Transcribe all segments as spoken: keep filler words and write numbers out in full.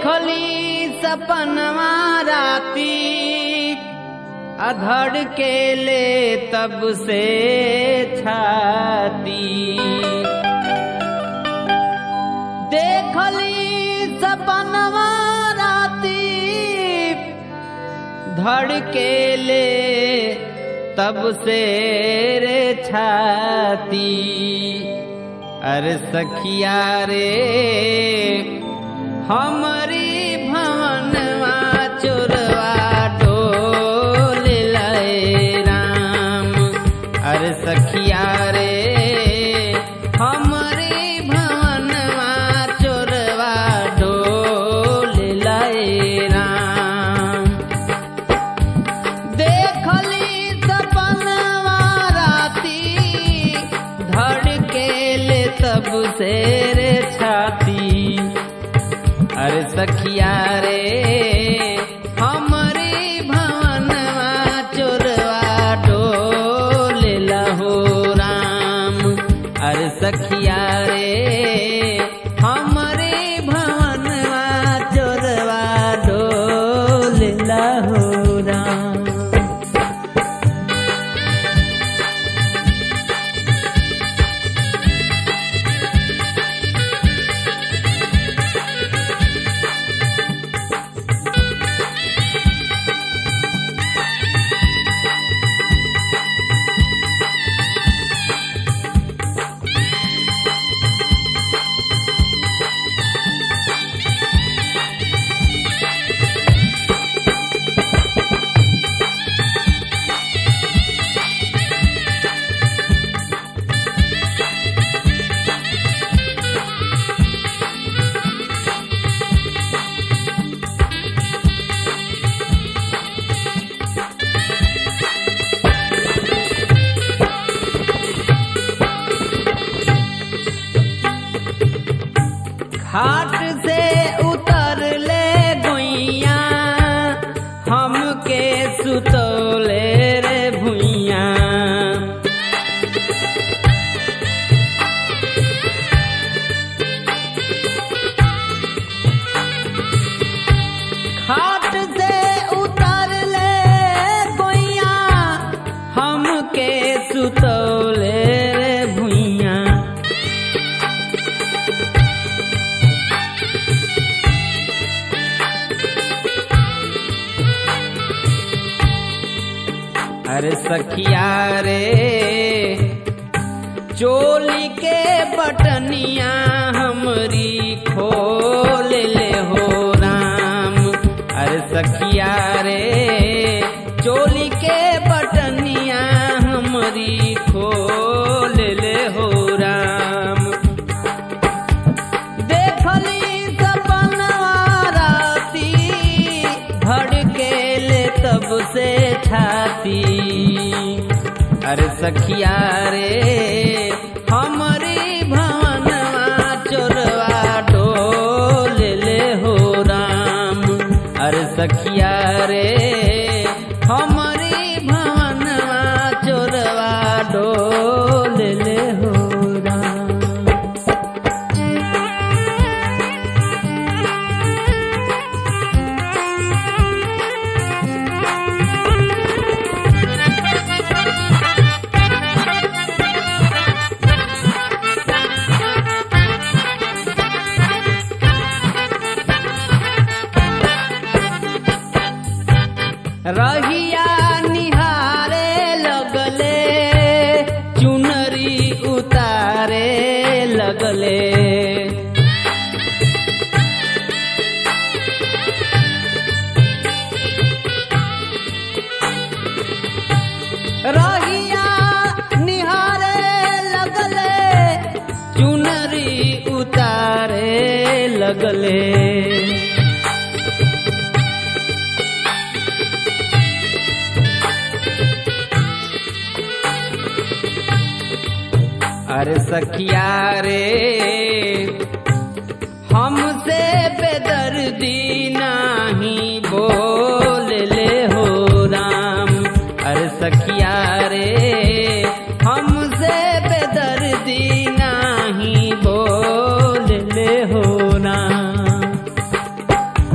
देखली सपनवा राती अधड़ के ले तब से छाती। देखली सपनवा राती धड़ के ले तब से रे छाती। अरे सखिया रे हमारी भवनवा चोरवा डोल लाए राम। अरे सखिया रे हमारी भवनवा चोरवा डोल लाए राम। देखली सपनवा राती धड़ के ले तब से रे छाती। अरे सखिया रे हमारी भवनवा चोरवा डोल लहो राम। अरे सखिया रे हमारी भवनवा चोरवा डोल लहो राम। घाट से उतर ले गुइया हमके सुतोले रे भुइया। घाट से उतर ले गुइया हमके सुतोले रे भुइया। अरे सखिया रे चोली के बटनिया हमरी खोल ले हो राम। अरे सखिया रे चोली के बटनिया हमरी खोल ले हो राम। देखली सपनवा राती धड़ के ले तब से छाती। अरे सखिया रे हमारी भवनवा चोरवा डोल ले हो राम। अरे सखिया रे हमारी भवनवा चोरवा डोल ले हो राम। रहिया निहारे लगले चुनरी उतारे लगले। रहिया निहारे लगले चुनरी उतारे लगले। अरे सखिया रे हमसे बेदर्दी नाही बोल ले हो राम। अरे सखिया रे हमसे बेदर्दी नाही बोल ले हो राम।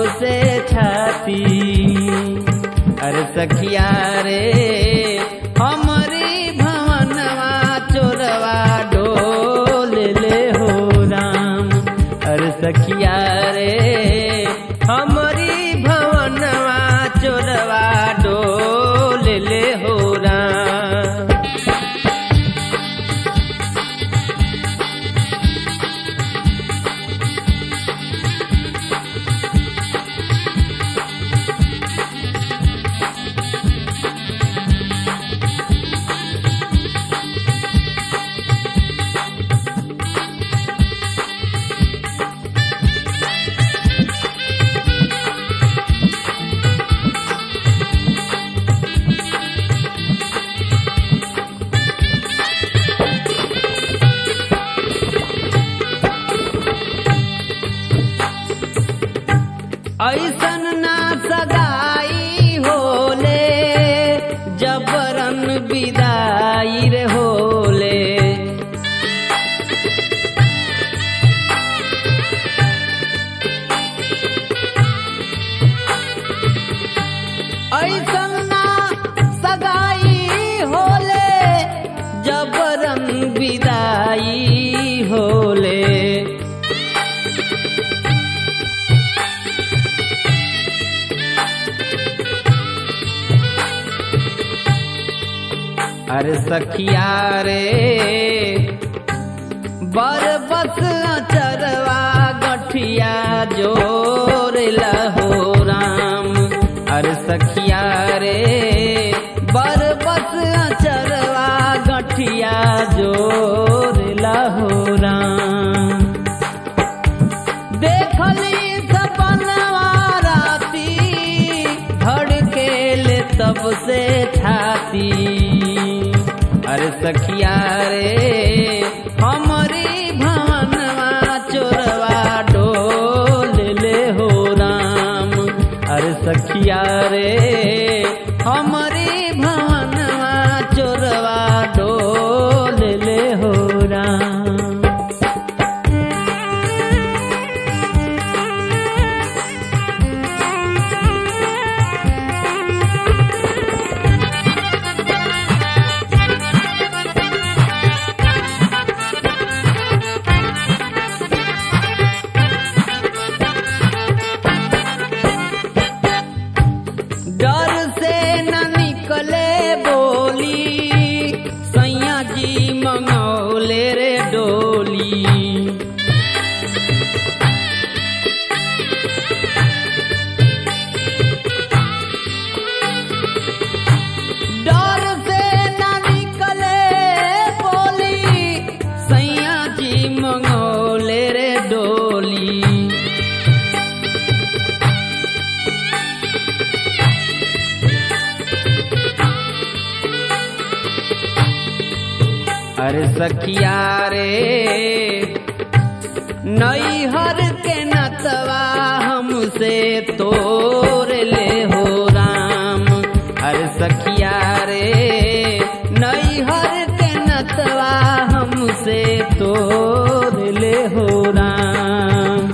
से छाती। अरे सखिया रे हमरी भवनवा चोरवा डोल ले हो राम। अरे सखिया रे हमरी भवनवा चोरवा डोल ले हो राम। ऐसन ना सगाई होले जबरन विदाई रे होले। ऐसन ना सगाई होले जबरन विदाई होले। अरे सखिया रे बर बस चरवा गठिया जोर लहो राम। अरे सखिया रे बर बस चरवा गठिया जोर लहो राम। देखली सपनवा राती धड़केल तब से छाती। अरे सखिया रे हमरी भवनवा चोरवा डोल ले हो राम। अरे सखिया रे हमरी भवनवा चोरवा डोल ले हो राम। डर से न निकले बोली सैया जी मंगौले रे डोली। डर से न निकले बोली सैया जी मंगौले रे डोली। अरे सखिया रे नैहर के नतवा हमसे तोर ले हो राम। अरे सखिया रे नैहर के नतवा हमसे तोर ले हो राम।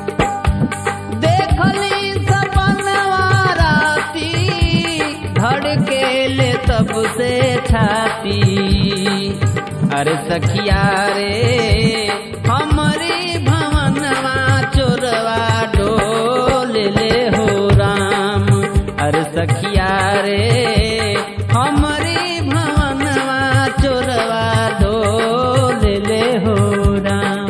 देखली सपनवा राती धड़केल तब से छाती। अरे सखिया रे हमरी भवनवा चोरवा डोल ले हो राम। अरे सखिया रे हमरी भवनवा चोरवा डोल ले हो राम।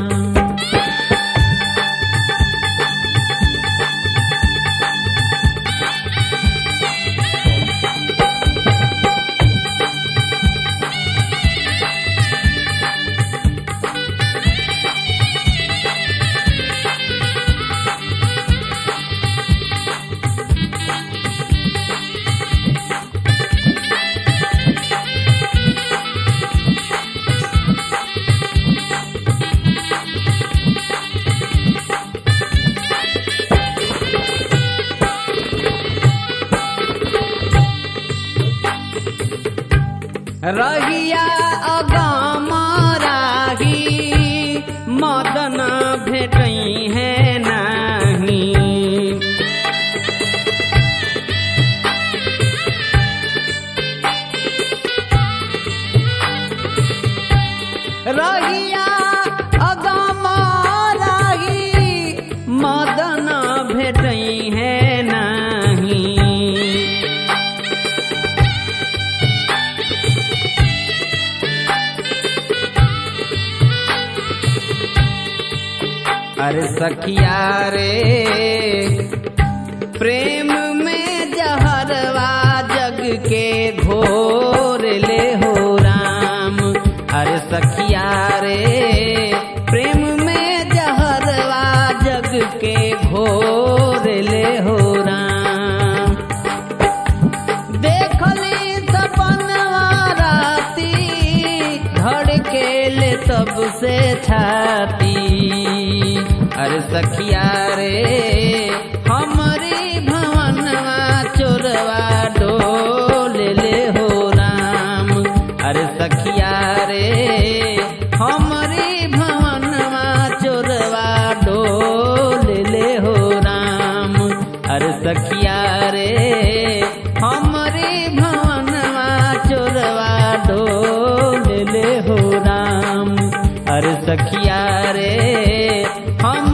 रहिया अगम राही मदन भेटई है नाही। अरे सखिया रे प्रेम में जहरवा जग के घोर ले हो राम। अरे सखिया रे प्रेम में जहरवा जग के घोर ले हो राम। देखली सपनवा राती धड़के ले तब से छाती। अरे सखिया रे हमारी भवनवा चोरवा डोल ले हो राम। अरे सखिया रे हमारी भवनवा चोरवा डोल ले हो राम। अरे सखिया रे हमारी भवनवा चोरवा डोल ले हो राम। अरे सखिया रे हम